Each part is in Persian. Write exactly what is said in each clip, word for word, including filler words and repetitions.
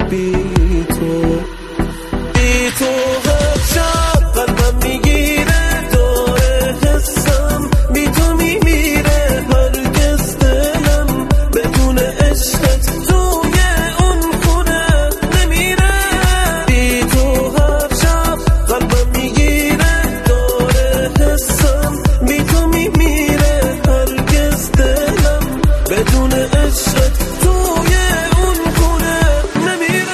بی تو بی تو هر شب قلبم میگیره داره حسم بی تو میمیره هرگز دلم بدون عشقت توی اون خونه نمیره بی تو هر شب قلبم میگیره داره حسم بی تو میمیره هرگز دلم بدون عشقت توی اون خونه نمیره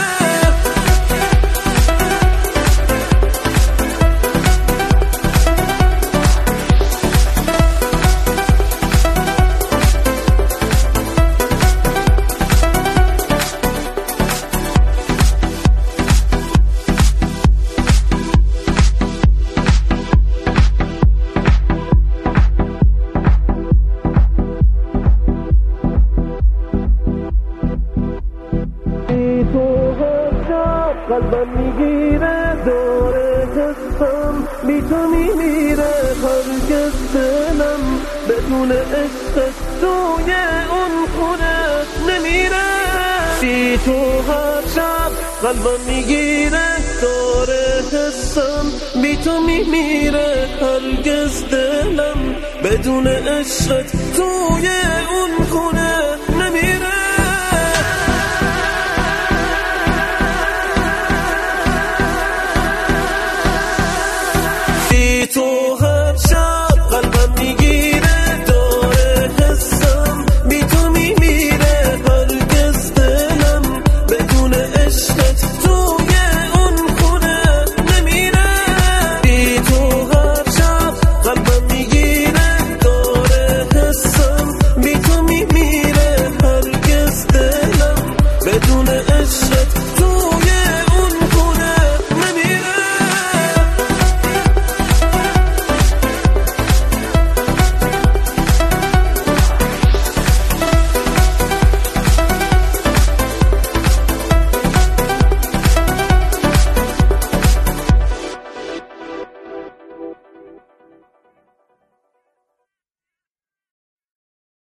قلبم میگیره داره حسم بی تو میمیره هرگز دلم بدون عشقت توی اون خونه نمیره بی تو هر شب قلبم میگیره داره حسم بی تو میمیره هرگز دلم بدون عشقت توی